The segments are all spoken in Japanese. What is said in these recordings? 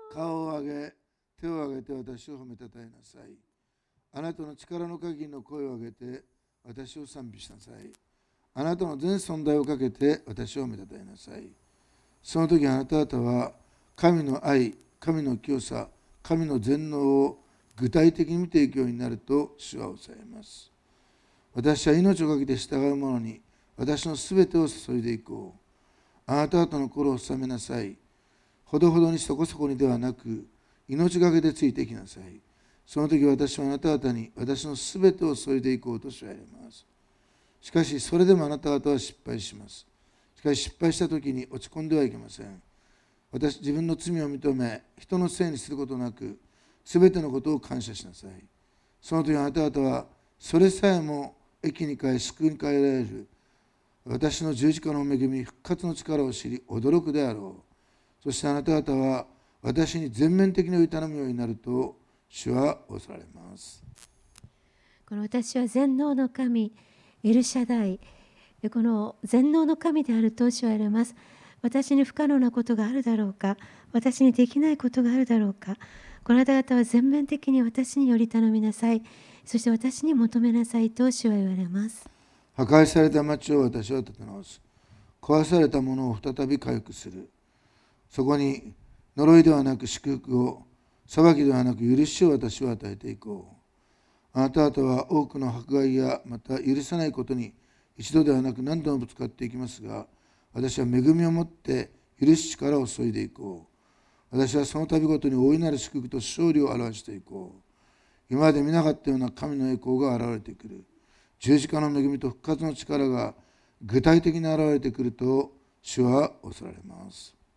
顔を上げ、手を上げて私を褒めたたえなさい。あなたの力の限りの声を上げて私を賛美しなさい。あなたの全存在をかけて私を褒めたたえなさい。その時あなた方は神の愛、神の清さ、神の全能を具体的に見ていくようになると主は抑えます。私は命をかけて従う者に私のすべてを注いでいこう。あなた方の心を収めなさい。ほどほどにそこそこにではなく、命がけでついていきなさい。その時私はあなた方に私のすべてを注いでいこうとしられます。しかしそれでもあなた方は失敗します。しかし失敗した時に落ち込んではいけません。自分の罪を認め、人のせいにすることなく、すべてのことを感謝しなさい。その時あなた方はそれさえも益に変え救いに変えられる私の十字架の恵み、復活の力を知り驚くであろう。そしてあなた方は私に全面的に頼むようになると主はおっしゃられます。 この私は全能の神、エルシャダイ、この全能の神であると主は言われます。私に不可能なことがあるだろうか、私にできないことがあるだろうか。この方々は全面的に私により頼みなさい。そして私に求めなさいと主は言われます。 破壊された町を私は建て直す。壊されたものを再び回復する。そこに呪いではなく祝福を、裁きではなく許しを私は与えていこう。あなた方は多くの迫害やまた許さないことに一度ではなく何度もぶつかっていきますが、私は恵みを持って許す力を注いでいこう。私はその度ごとに大いなる祝福と勝利を表していこう。今まで見なかったような神の栄光が現れてくる。十字架の恵みと復活の力が具体的に現れてくると主はおっしゃられます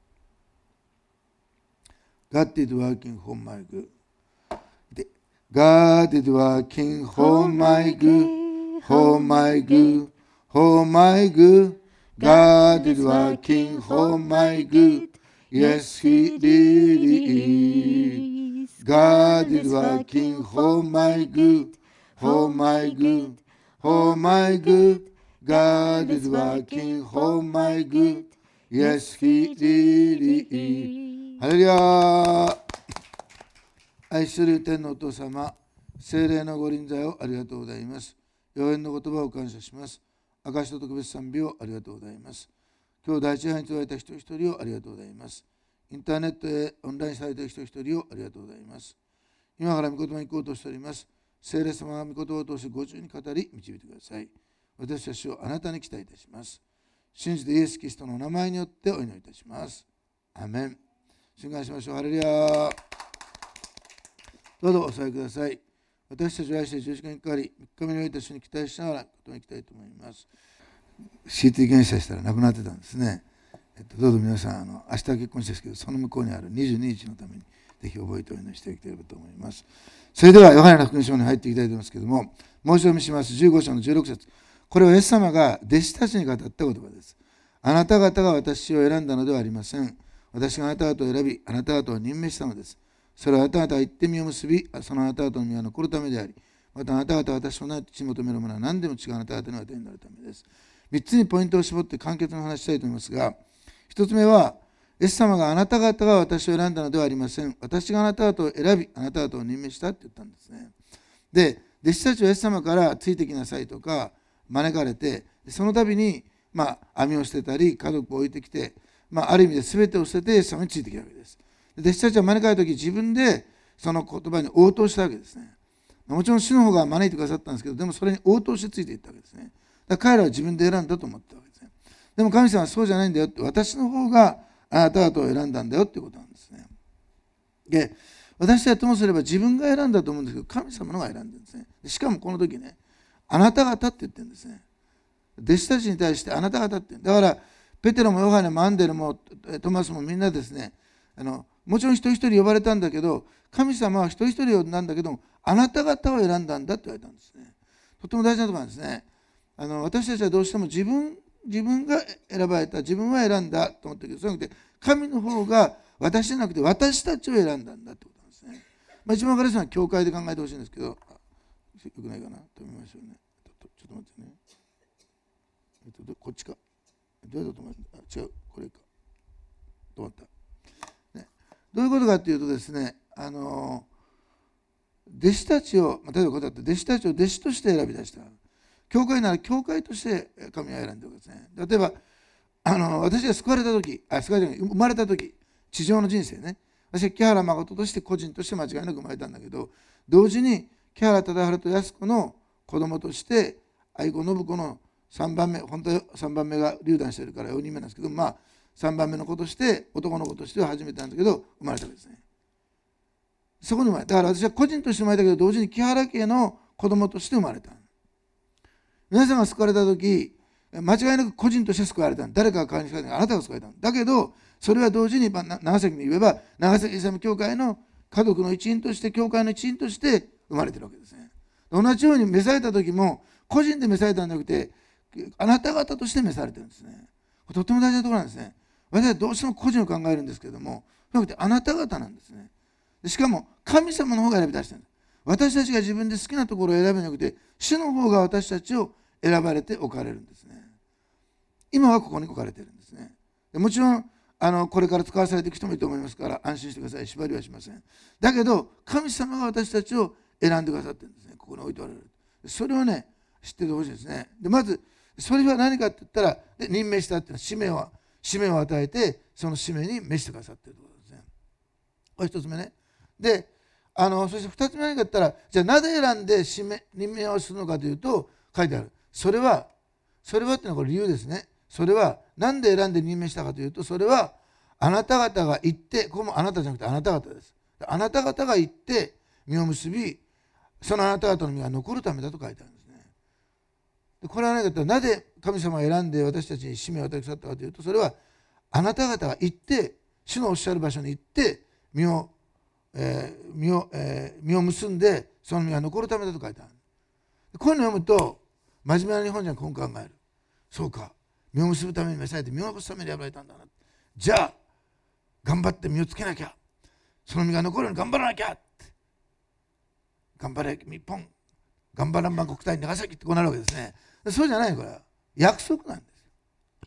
。God is working for my good. God is working for my good, for my good, for my good. God is working for my good. Yes, He really is. God is working for my good, for my good, for my good. God is working for my good. Yes, He really is. ハレルヤ。愛する天のお父様、聖霊のご臨在をありがとうございます。予言の言葉を感謝します。証と特別賛美をありがとうございます。今日第一杯に伝えた人一人をありがとうございます。インターネットへオンラインされた人一人をありがとうございます。今から御言葉に行こうとしております。聖霊様が御言葉を通してご自由に語り導いてください。私たちをあなたに期待いたします。信じてイエス・キリストの名前によってお祈りいたします。アメン。祝賀しましょう。ハレルヤ。どうぞお座りください。私たちは愛して十字架にかかり、3日目において主に期待しながらことに行きたいと思います。CT 検査したら亡くなってたんですね。どうぞ皆さん、明日結婚式ですけど、その向こうにある22日のために、ぜひ覚えてお祈りしていければと思います。それでは、ヨハネの福音書に入っていきたいと思いますけれども、もう一度見します。15章の16節。これはイエス様が弟子たちに語った言葉です。あなた方が私を選んだのではありません。私があなた方を選び、あなた方を任命したのです。それはあなた方が言って実を結び、そのあなた方の実が残るためであり、またあなた方は私のない地に求めるものは何でも違うあなた方の与えになるためです。3つにポイントを絞って簡潔にお話したいと思いますが、1つ目は、イエス様があなた方が私を選んだのではありません。私があなた方を選び、あなた方を任命したって言ったんですね。で、弟子たちはイエス様からついてきなさいとか招かれて、その度に、網を捨てたり、家族を置いてきて、ある意味で全てを捨ててイエス様についてきたわけです。弟子たちは招かれた時、自分でその言葉に応答したわけですね。もちろん主の方が招いてくださったんですけど、でもそれに応答してついていったわけですね。だから彼らは自分で選んだと思ったわけですね。でも神様はそうじゃないんだよって、私の方があなた方を選んだんだよっていうことなんですね。で、私たちともすれば自分が選んだと思うんですけど、神様のが選んでるんですね。しかもこの時ね、あなた方って言ってるんですね。弟子たちに対してあなた方って言う。だから、ペテロもヨハネもアンデルもトマスもみんなですね、もちろん一人一人呼ばれたんだけど、神様は一人一人呼んだんだけども、あなた方を選んだんだって言われたんですね。とても大事なところなんですね。私たちはどうしても自分が選ばれた、自分は選んだと思ってるけど、そうじゃなくて、神の方が私じゃなくて私たちを選んだんだってことなんですね。一番分かりやすいのは教会で考えてほしいんですけど、よくないかなと思いましょうね。ちょっと待ってね。こっちか。どうやったと思う？違う、これか。止まった。 どういうことかというとですね、弟子たちを、例えばこうだって弟子たちを弟子として選び出した。教会なら教会として神は選んでるわけですね。例えば私が救われた時、生まれた時、地上の人生ね、私は木原誠として個人として間違いなく生まれたんだけど、同時に木原忠治と安子の子供として愛子信子の3番目、本当は3番目が流産してるから4人目なんですけど、3番目の子として男の子としては初めてなんだけど生まれたわけですね。そこに生まれた。だから私は個人として生まれたけど、同時に木原家の子供として生まれた。皆さんが救われた時、間違いなく個人として救われた。誰かが代わりに救われた。あなたが救われた。だけどそれは同時に長崎に言えば長崎イスラム教会の家族の一員として、教会の一員として生まれてるわけですね。同じように召された時も個人で召されたんじゃなくて、あなた方として召されてるんですね。とても大事なところなんですね。私はどうしても個人を考えるんですけれども、そうじゃなくてあなた方なんですね。しかも神様の方が選び出してるんです。私たちが自分で好きなところを選ぶんじゃなくて、主の方が私たちを選ばれて置かれるんですね。今はここに置かれてるんですね。もちろんこれから使わされていく人もいると思いますから安心してください。縛りはしません。だけど神様が私たちを選んでくださってるんですね。ここに置いておられる。それをね、知っててほしいですね。でまずそれは何かって言ったら、任命したっていうのは使命を与えて、その使命に召してくださっているということですね。これ一つ目ね。でそして二つ目何かって言ったら、じゃあなぜ選んで任命をするのかというと書いてある。それはっていうのはこれ理由ですね。それは何で選んで任命したかというと、それはあなた方が行って、ここもあなたじゃなくてあなた方です。あなた方が行って実を結び、そのあなた方の実が残るためだと書いてあるんですね。でこれは何かというと、なぜ神様が選んで私たちに使命を与えてくださったかというと、それはあなた方が行って、主のおっしゃる場所に行って実を結んで、その実が残るためだと書いてある。こういうのを読むと真面目な日本人はこう考える。そうか、実を結ぶために召されて実を残すために選ばれたんだな。じゃあ頑張って実をつけなきゃ、その実が残るように頑張らなきゃって、頑張れ日本、頑張らんば国体長崎ってこうなるわけですね。そうじゃない。これは約束なんです。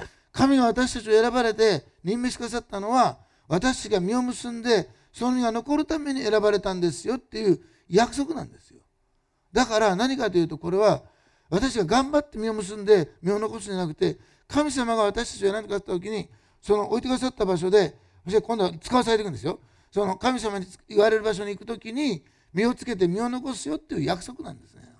神が私たちを選ばれて任命してくださったのは、私が実を結んでその実が残るために選ばれたんですよっていう約束なんですよ。だから何かというと、これは私が頑張って実を結んで実を残すんじゃなくて、神様が私たちを選んでくださった時に、その置いてくださった場所で、そして今度は使わされていくんですよ。その神様に言われる場所に行く時に実をつけて実を残すよっていう約束なんですね。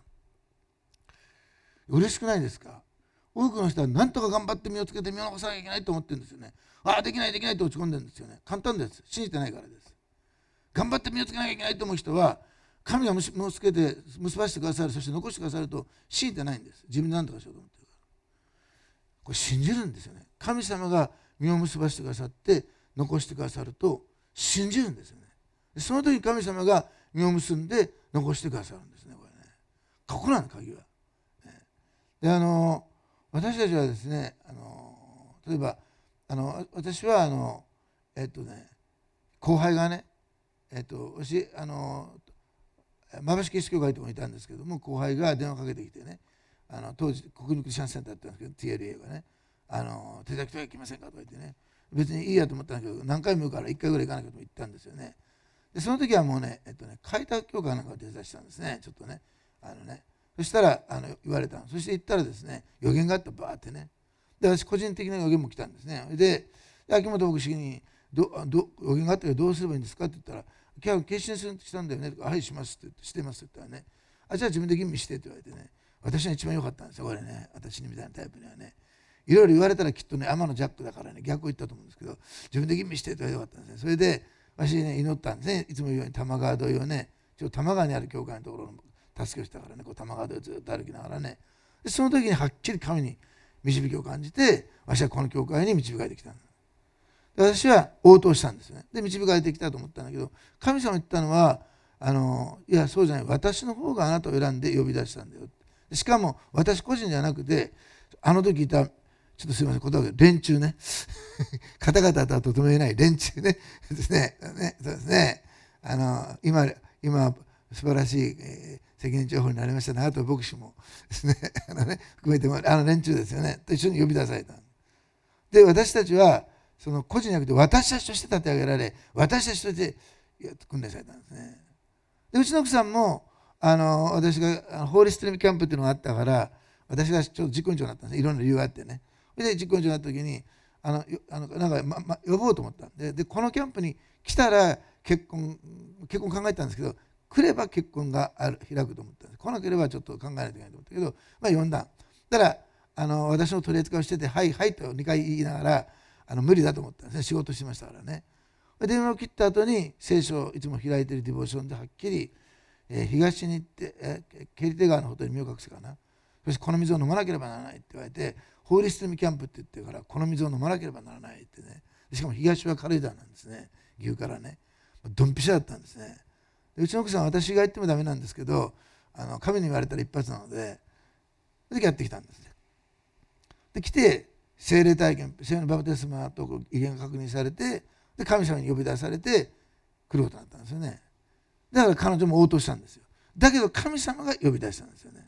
嬉しくないですか？多くの人は何とか頑張って実をつけて実を残さなきゃいけないと思ってるんですよね。できないと落ち込んでるんですよね。簡単です。信じてないからです。頑張って実をつけなきゃいけないと思う人は、神が実をつけて結ばせてくださる、そして残してくださると信じてないんです。自分で何とかしようと思ってるから。これ信じるんですよね。神様が実を結ばせてくださって残してくださると信じるんですよね。その時に神様が実を結んで残してくださるんですね。これね、ここなんです、鍵は。で私たちはですね、例えば私は後輩がね、私馬橋キリスト教会ともいたんですけども、後輩が電話かけてきてね、当時国立クリスチャンセンターだったんですけど TLA がね、手先とは行きませんかとか言ってね、別にいいやと思ったんだけど、何回も言うから1回ぐらい行かなきゃと言ったんですよね。でその時はもうね、開拓教会なんかを手伝したんですね。ちょっとね、そしたら言われたの。そして行ったらですね、予言があってバーってね、で私個人的な予言も来たんですね。で秋元牧師に予言があったけどどうすればいいんですかって言ったら、今日決心するとしたんだよねとか、はいしますって言って、してますって言ったらね、じゃあ自分で吟味してって言われてね、私は一番良かったんですよ。これね、私みたいなタイプにはね、いろいろ言われたらきっとね、天のジャックだからね、逆を言ったと思うんですけど、自分で吟味してって言われてよかったんですね。それで私ね、祈ったんですね。いつも言うように玉川沿いをね、多摩川にある教会のところの助けをしたからね、こう多摩川沿いをずっと歩きながらね、でその時にはっきり神に導きを感じて、私はこの教会に導かれてきたんだ。私は応答したんですよね。で導かれてきたと思ったんだけど、神様言ったのは、いやそうじゃない、私の方があなたを選んで呼び出したんだよ。しかも私個人じゃなくて、あの時いた、ちょっとすいません、言葉で連中ね方々とはとても言えない連中ねですね。そうですね。今素晴らしい、責任情報になりましたね。あと牧師もですね含めても連中ですよねと一緒に呼び出された。で私たちはその個人じゃなくて私たちとして立て上げられ、私たちとして訓練されたんですね。でうちの奥さんも私がホーリーストリームキャンプっていうのがあったから、私がちょっと実行委員長になったんです。いろんな理由があってね。で実行委員長になった時になんか呼ぼうと思ったんで、このキャンプに来たら結婚考えたんですけど、来れば結婚が開くと思ったんです。来なければちょっと考えないといけないと思ったけど、呼んだ。だから私の取り扱いをしてて、はいはいと2回言いながら無理だと思ったんですね。仕事してましたからね。電話を切った後に聖書をいつも開いているディボーションではっきり、東に行ってケリテ川のほとりに身を隠すかな。そしてこの水を飲まなければならないって言われて、ホーリーストリームキャンプって言ってるから、この水を飲まなければならないってね。しかも東は軽井沢なんですね。岐阜からね。ドンピシャだったんですね。でうちの奥さんは私が言ってもダメなんですけど、神に言われたら一発なので、その時やってきたんですね。で来て聖霊体験、聖霊のバプテスマと威厳が確認されて、で神様に呼び出されて来ることになったんですよね。だから彼女も応答したんですよ。だけど神様が呼び出したんですよね。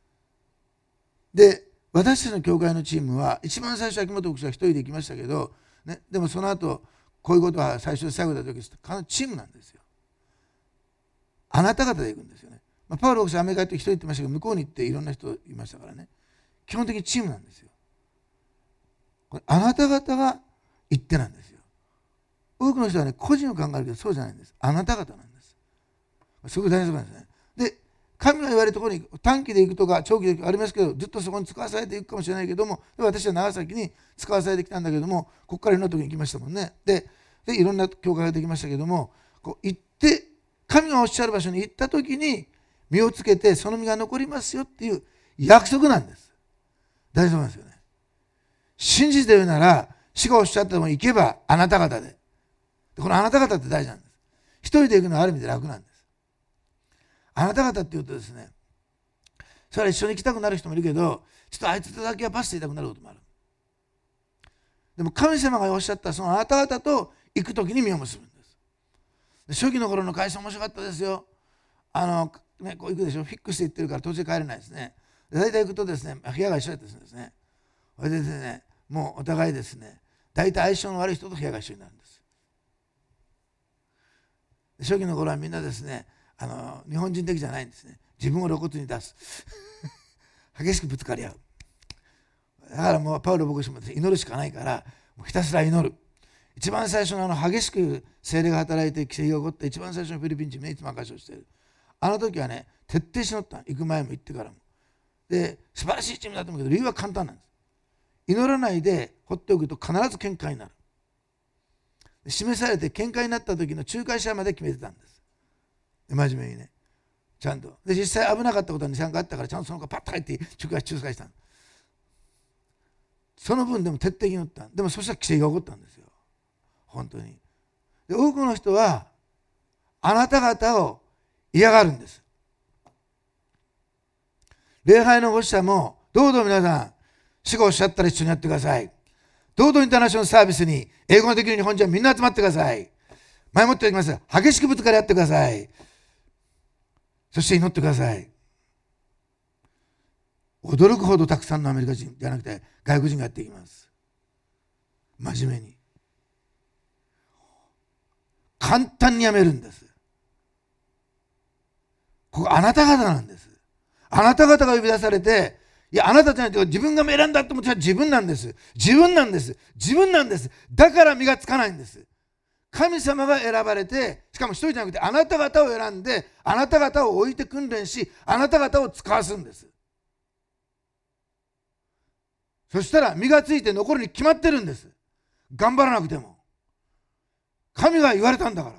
で私たちの教会のチームは一番最初秋元牧師は一人で行きましたけど、ね、でもその後こういうことは最初で最後だときチームなんですよ。あなた方で行くんですよね。パウロ牧師はアメリカって一人行ってましたけど、向こうに行っていろんな人いましたからね。基本的にチームなんですよ。これあなた方が行ってなんですよ。多くの人はね、個人を考えるけどそうじゃないんです。あなた方なんです。すごく大事なんですね。で、神が言われるところに短期で行くとか長期で行くありますけど、ずっとそこに使わされていくかもしれないけども、私は長崎に使わされてきたんだけども、ここからいろんなところに行きましたもんね。でいろんな教会ができましたけども、こう行って神がおっしゃる場所に行った時に実をつけてその実が残りますよっていう約束なんです。大丈夫なんですよね。信じて言うなら、主がおっしゃったところに行けばあなた方で。このあなた方って大事なんです。一人で行くのはある意味で楽なんです。あなた方っていうとですね、それは一緒に行きたくなる人もいるけど、ちょっとあいつとだけはパスしていたくなることもある。でも神様がおっしゃったそのあなた方と行くときに実を結ぶんです。初期の頃の会社面白かったですよ。ね、こう行くでしょ、フィックスで行ってるから途中帰れないですね。大体行くとですね、部屋が一緒だったりするんですね。それでですね、もうお互いですね、大体相性の悪い人と部屋が一緒になるんです。初期の頃はみんなですね、日本人的じゃないんですね。自分を露骨に出す激しくぶつかり合う。だからもうパウロ牧師も祈るしかないから、もうひたすら祈る。一番最初の激しく聖霊が働いて奇跡が起こった一番最初のフィリピン人ね、いつも証しをしている。あの時はね、徹底しのった。行く前も行ってからも。で、素晴らしいチームだと思うけど、理由は簡単なんです。祈らないで放っておくと必ず喧嘩になる。示されて喧嘩になった時の仲介者まで決めてたんです。で真面目にね、ちゃんと。で、実際危なかったことは2、3回あったから、ちゃんとその子パッと入って仲介したんです。その分でも徹底に祈った。でもそしたら奇跡が起こったんですよ。本当に。で、多くの人はあなた方を嫌がるんです。礼拝の牧師者も、どうぞ皆さん、主がおっしゃったら一緒にやってください。どうぞインターナショナルサービスに英語ができる日本人はみんな集まってください。前もっておきます。激しくぶつかり合ってください。そして祈ってください。驚くほどたくさんのアメリカ人じゃなくて外国人がやっていきます。真面目に。簡単にやめるんです。ここあなた方なんです。あなた方が呼び出されて、いやあなたじゃないと自分が選んだと思ったら自分なんです。自分なんです。自分なんです。だから実がつかないんです。神様が選ばれて、しかも一人じゃなくてあなた方を選んで、あなた方を置いて訓練し、あなた方を使わすんです。そしたら実がついて残るに決まってるんです。頑張らなくても。神が言われたんだから。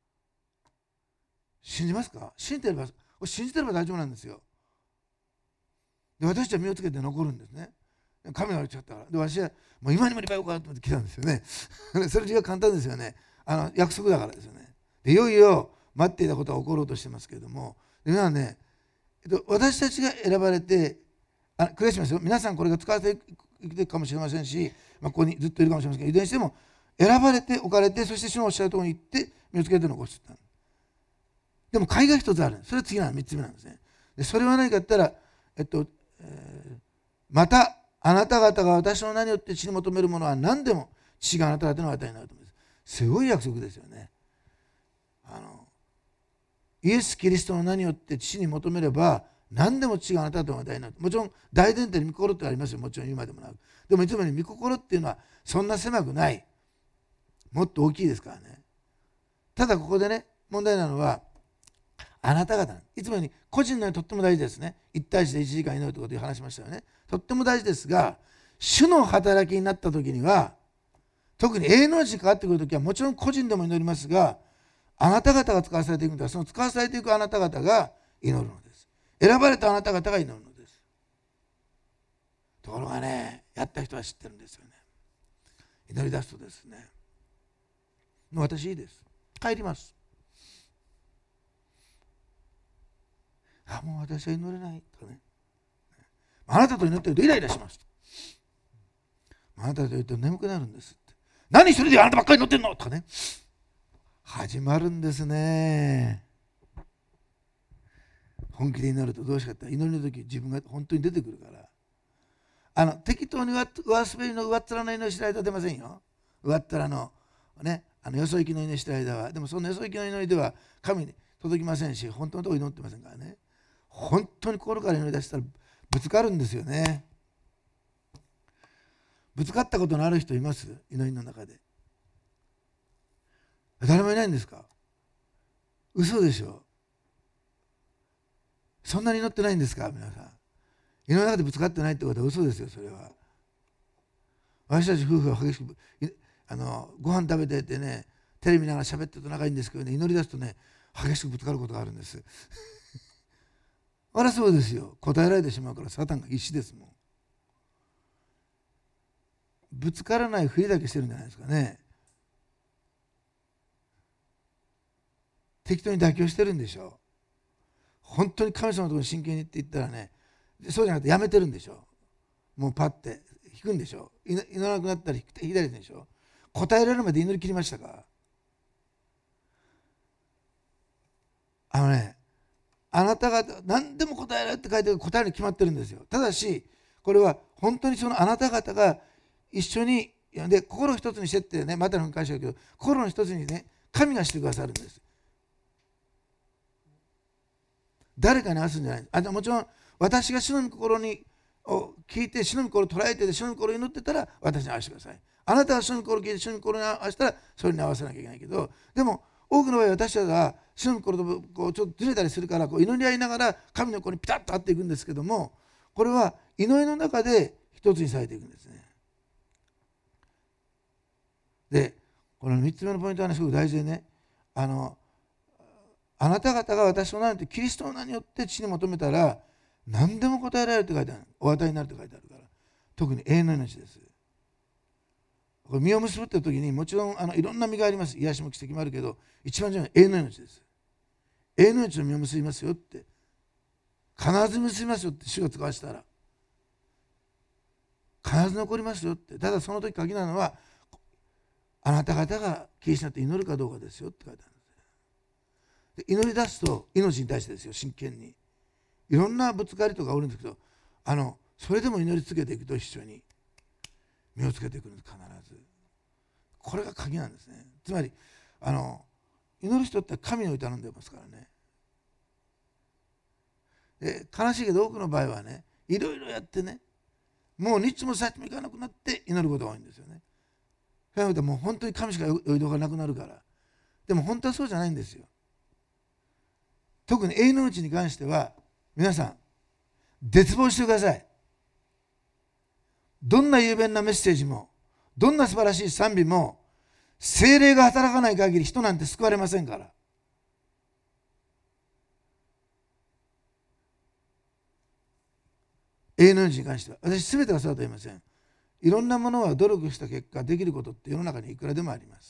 信じますか？信じてれば大丈夫なんですよ。で私たちは身をつけて残るんですね。神が言っちゃったから。で私はもう今にもリバイバルかと思って来たんですよね。それが簡単ですよね。約束だからですよね。でいよいよ待っていたことが起ころうとしてますけれども、皆さんね、私たちが選ばれて、繰り返しますよ。皆さんこれが使われていくかもしれませんし、ここにずっといるかもしれませんけど、いずれにしても選ばれて置かれて、そして主のおっしゃるところに行って身をつけて残す。でも海が一つある。それは次の3つ目なんですね。でそれは何かって言ったら、またあなた方が私の名によって地に求めるものは何でも父があなた方の与えになると思います。すごい約束ですよね。イエス・キリストの名によって父に求めれば何でも父があなた方の与えになる。もちろん大前提に御心ってありますよ。もちろん今でもなく。でもいつもに御心っていうのはそんな狭くない。もっと大きいですからね。ただここでね、問題なのはあなた方、いつもに個人のようにとっても大事ですね。1対1で1時間祈るということを話しましたよね。とっても大事ですが、主の働きになった時には、特に永遠の命にかかってくる時はもちろん個人でも祈りますが、あなた方が使わされていくんだ。その使わされていくあなた方が祈るのです。選ばれたあなた方が祈るのです。ところがね、やった人は知ってるんですよね。祈り出すとですね、もう私いいです。帰ります。もう私は祈れないとかね。あなたと祈ってるとイライラします。あなたと言うと眠くなるんですって。何一人であなたばっかり祈ってんのとかね。始まるんですね。本気で祈るとどうしかったら祈りの時自分が本当に出てくるから。適当に上滑りの上っ面の祈りしてる間は出ませんよ。上っ面のね、よそ行きの祈りしてる間は。でもそのよそ行きの祈りでは神に届きませんし、本当のところ祈ってませんからね。本当に心から祈り出したらぶつかるんですよね。ぶつかったことのある人います？祈りの中で。誰もいないんですか？嘘でしょ。そんなに祈ってないんですか？皆さん。祈りの中でぶつかってないってことは嘘ですよ。それは。私たち夫婦は激しくご飯食べててね、テレビ見ながら喋ってると仲いいんですけどね、祈り出すとね、激しくぶつかることがあるんです。あらそうですよ。答えられてしまうからサタンが必死ですもん。ぶつからないふりだけしてるんじゃないですかね。適当に妥協してるんでしょう。本当に神様のところに真剣にって言ったらね、そうじゃなくてやめてるんでしょう。もうパッて引くんでしょう。祈らなくなったら左でしょう。答えられるまで祈り切りましたか？あなたが何でも答えられるって書いてある答えに決まってるんですよ。ただしこれは本当にそのあなた方が一緒にで心を一つにしてってね、またの返しだけど、心の一つにね、神がしてくださるんです。誰かに合わすんじゃない。もちろん私が主の御心を聞いて主の御心を捉えて主の御心を祈ってたら私に合わせてください。あなたが主の御心を聞いて主の御心に合わせたらそれに合わせなきゃいけないけど、でも多くの場合私たちは主の御心とこうちょっとずれたりするから祈り合いながら神の御心にピタッと合っていくんですけども、これは祈りの中で一つにされていくんですね。でこの3つ目のポイントはね、すごく大事でね、あなた方が私の名によってキリストの名によって父に求めたら何でも答えられるって書いてある。お与えになるって書いてあるから、特に永遠の命です。これ実を結ぶって時にもちろんいろんな実があります。癒しも奇跡もあるけど、一番重要な永遠の命です。永遠の命の実を結びますよって、必ず結びますよって主が使わせたら必ず残りますよって。ただその時鍵なのはあなた方がキリストになって祈るかどうかですよって書いてあるんです。で祈り出すと命に対してですよ、真剣にいろんなぶつかりとかおるんですけど、それでも祈り続けていくと一緒に身をつけていくんです。必ずこれが鍵なんですね。つまり祈る人って神を頼んでますからね。で悲しいけど多くの場合はね、いろいろやってね、もう日もさっちもいかなくなって祈ることが多いんですよね。もう本当に神しか呼びどころがなくなるから。でも本当はそうじゃないんですよ。特に永遠の命に関しては皆さん絶望してください。どんな雄弁なメッセージもどんな素晴らしい賛美も聖霊が働かない限り人なんて救われませんから。永遠の命に関しては私全てがそうだと言いません。いろんなものは努力した結果できることって世の中にいくらでもあります。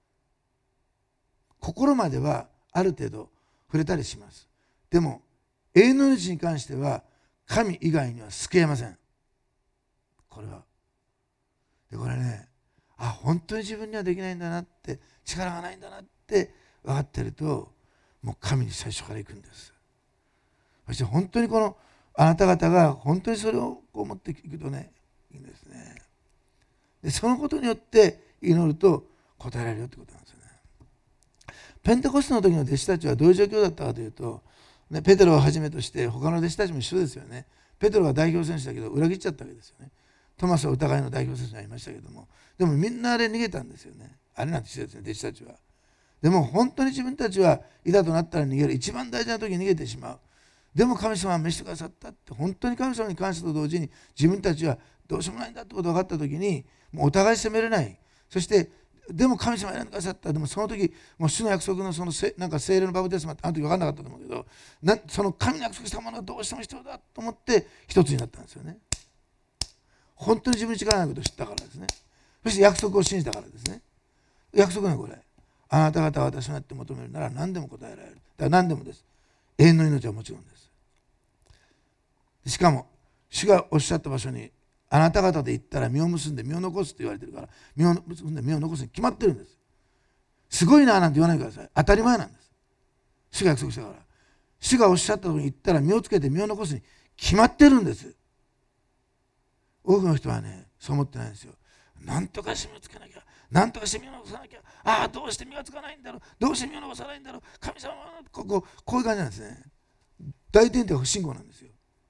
心まではある程度触れたりします。でも永遠の命に関しては神以外には救えません。これはでこれね、本当に自分にはできないんだなって、力がないんだなって分かってるともう神に最初から行くんです。そして本当にあなた方が本当にそれをこう持っていくとね、いいんですね。でそのことによって祈ると答えられるよってことなんですよね。ペンテコステの時の弟子たちはどういう状況だったかというと、ね、ペテロをはじめとして他の弟子たちも一緒ですよね。ペテロは代表選手だけど裏切っちゃったわけですよね。トマスは疑いの代表選手がいましたけども、でもみんなあれ逃げたんですよね。あれなんてしてですね、弟子たちは。でも本当に自分たちはいざとなったら逃げる、一番大事な時に逃げてしまう。でも神様は召してくださったって、本当に神様に感謝と同時に自分たちはどうしようもないんだってことが分かった時に、もうお互い責めれない。そしてでも神様選んでくださった。でもその時もう主の約束のなんか聖霊のバプテスマってあの時分かんなかったと思うけど、その神の約束したものがどうしても必要だと思って一つになったんですよね。本当に自分に力がないことを知ったからですね。そして約束を信じたからですね。約束ね、これ。あなた方は私になって求めるなら何でも答えられる。だから何でもです。永遠の命はもちろんです。しかも主がおっしゃった場所にあなた方で行ったら実を結んで実を残すと言われてるから、実を結んで実を残すに決まってるんです。すごいななんて言わないでください。当たり前なんです。主が約束したから。主がおっしゃったところに行ったら実をつけて実を残すに決まってるんです。多くの人はね、そう思ってないんですよ。なんとかして実をつけなきゃ、なんとかして実を残さなきゃ、ああどうして実がつかないんだろう、どうして実を残さないんだろう、神様はこういう感じなんですね。大前提は不信仰なんですよ。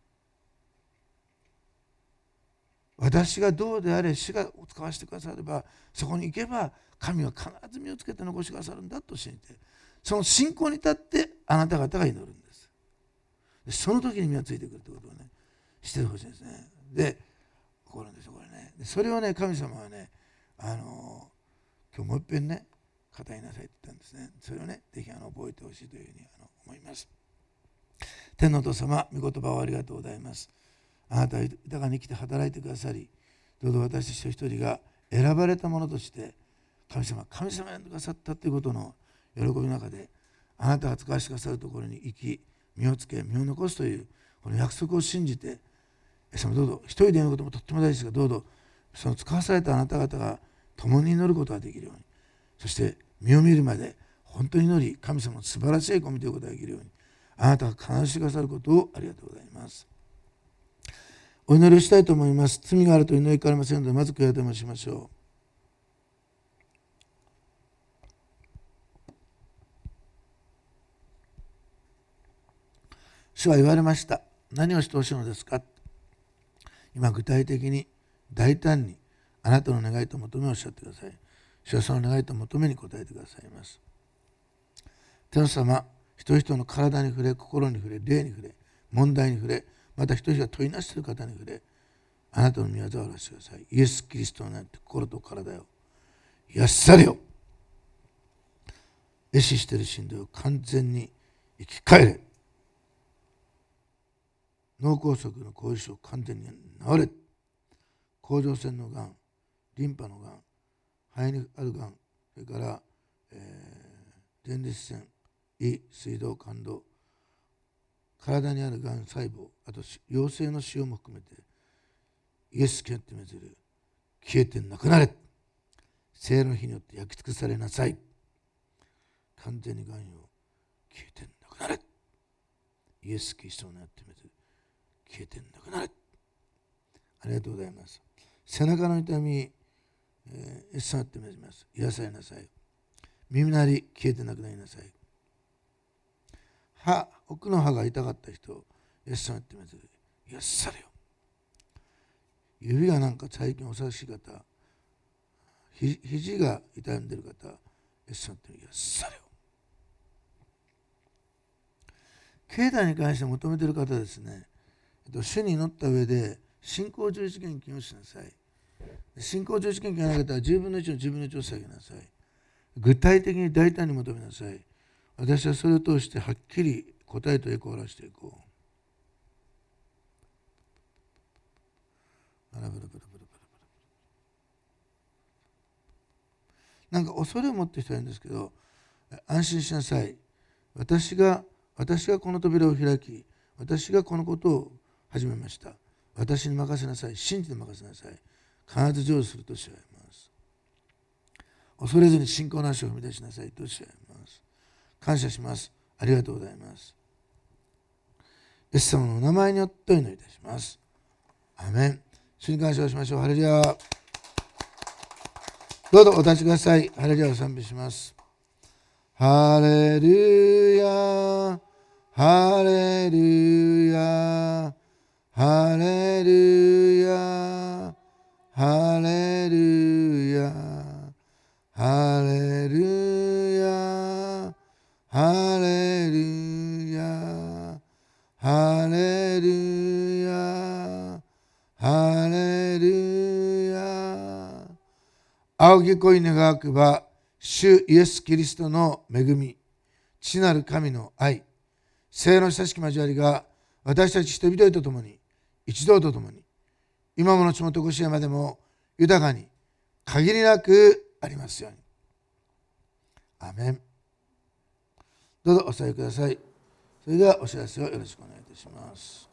私がどうであれ主が使わせてくだされば、そこに行けば神は必ず実をつけて残してくださるんだと信じて、その信仰に立ってあなた方が祈るんです。その時に実がついてくるということをね、してほしいですね。でこれですよ、これね。それをね、神様はね、今日もう一遍ね、語りなさいって言ったんですね。それをね、ぜひ覚えてほしいというふうに思います。天のお父様、御言葉をありがとうございます。あなたは豊かに生きて働いてくださり、どうぞ私一人一人が選ばれたものとして神様選んでくださったということの喜びの中で、あなたが使わせてくださるところに行き、身をつけ身を残すというこの約束を信じて、そのどうぞ一人で祈ることもとっても大事ですが、どうぞその使わされたあなた方が共に祈ることができるように、そして身を見るまで本当に祈り、神様の素晴らしい子を見ていくことができるように、あなたが必ずしてくださることをありがとうございます。お祈りをしたいと思います。罪があると祈りかれませんので、まず悔い改めをしましょう。主は言われました。何をしてほしいのですか。今具体的に大胆にあなたの願いと求めをおっしゃってください。主はその願いと求めに応えてくださいます。天の様、一人一人の体に触れ、心に触れ、霊に触れ、問題に触れ、また一人一人が問いなしている方に触れ、あなたの御業を表してください。イエス・キリストになって心と体を癒されよ。壊死している心霊を完全に生き返れ。脳梗塞の後遺症を完全に治れ。甲状腺のがん、リンパのがん、肺にあるがん、それから、前立腺、胃、水道、肝臓、体にあるがん細胞、あと陽性の腫瘍も含めて、イエス・キリストに命ずる、消えてなくなれ。聖霊の火によって焼き尽くされなさい。完全にがんよ、消えてなくなれ。イエス・キリストになって命ずる、消えてなくなれ。ありがとうございます。背中の痛み、エッサンって命じます。癒されなさい。耳鳴り、消えてなくなりなさい。奥の歯が痛かった人、エッサンって命ずる、癒されよ。指がなんか最近お察しい方、肘が痛んでいる方、エッサンって癒されよ。経済に関して求めている方ですね、主に祈った上で信仰11献金をしなさい。信仰11献金がなかったら10分の1の10分の1を下げなさい。具体的に大胆に求めなさい。私はそれを通してはっきり答えと栄光を表していこう。なんか恐れを持っている人はいるんですけど、安心しなさい。私がこの扉を開き、私がこのことを始めました。私に任せなさい。信じて任せなさい。必ず成就するとおっしゃいます。恐れずに信仰の足を踏み出しなさいとおっしゃいます。感謝します。ありがとうございます。イエス様のお名前によってお祈りいたします。アーメン。主に感謝をしましょう。ハレルヤ。 どうぞお立ちください。ハレルヤを賛美します。ハレルヤ、ハレルヤ、ハレルヤ、ハレルヤ、ハレルヤ、ハレルヤ、ハレルヤ、ハレルヤ。仰ぎ恋願くば、主イエス・キリストの恵み、父なる神の愛、聖の親しき交わりが私たち人々と共に、一同と共に、今ものちもとこしえまでも豊かに限りなくありますように。アメン。どうぞお座りください。それではお知らせをよろしくお願いいたします。